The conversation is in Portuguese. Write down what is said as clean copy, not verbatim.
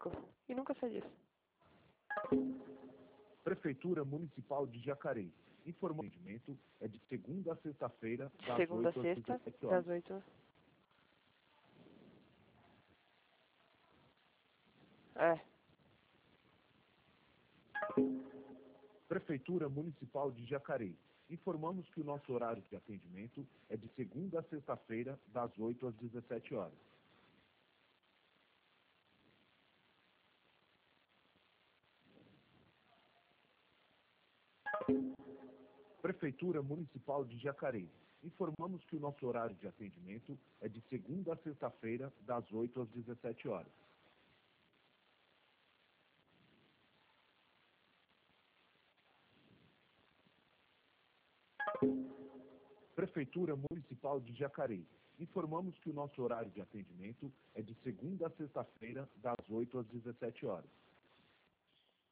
público. E nunca sei disso. Prefeitura Municipal de Jacareí. Informa que o atendimento é de segunda a sexta-feira, De das segunda a 8 às sexta, 17 horas. das 8. É. Prefeitura Municipal de Jacareí. Informamos que o nosso horário de atendimento é de segunda a sexta-feira, das 8 às 17 horas. Prefeitura Municipal de Jacareí. Informamos que o nosso horário de atendimento é de segunda a sexta-feira, das 8 às 17 horas. Prefeitura Municipal de Jacareí. Informamos que o nosso horário de atendimento é de segunda a sexta-feira, das 8 às 17 horas.